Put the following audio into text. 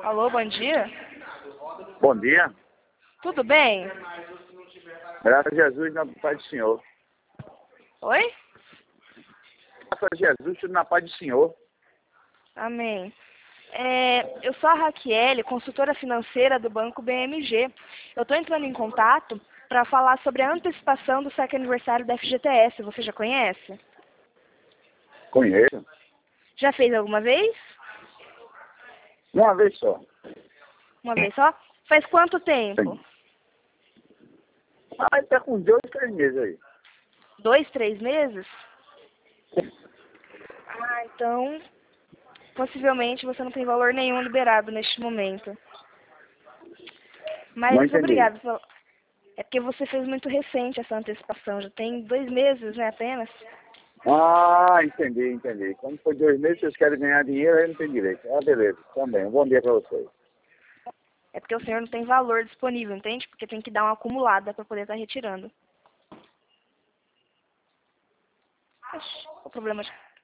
Alô, bom dia. Bom dia. Tudo bem? Graças a Jesus, na paz do Senhor. Oi? Graças a Jesus, tudo na paz do Senhor. Amém. Eu sou a Raquel, consultora financeira do Banco BMG. Eu estou entrando em contato para falar sobre a antecipação do sétimo aniversário da FGTS. Você já conhece? Conheço. Já fez alguma vez? Uma vez só. Uma vez só? Faz quanto tempo? Sim. Ah, está com 2, 3 meses aí. 2, 3 meses? Ah, então, possivelmente você não tem valor nenhum liberado neste momento. Não Mas entendi. obrigado. É porque você fez muito recente essa antecipação. Já tem 2 meses, né, apenas? Ah, entendi. Como foi 2 meses, vocês querem ganhar dinheiro, aí não tem direito. Ah, beleza. Também. Um bom dia para vocês. É porque o senhor não tem valor disponível, entende? Porque tem que dar uma acumulada para poder estar retirando. Oxi, qual o problema?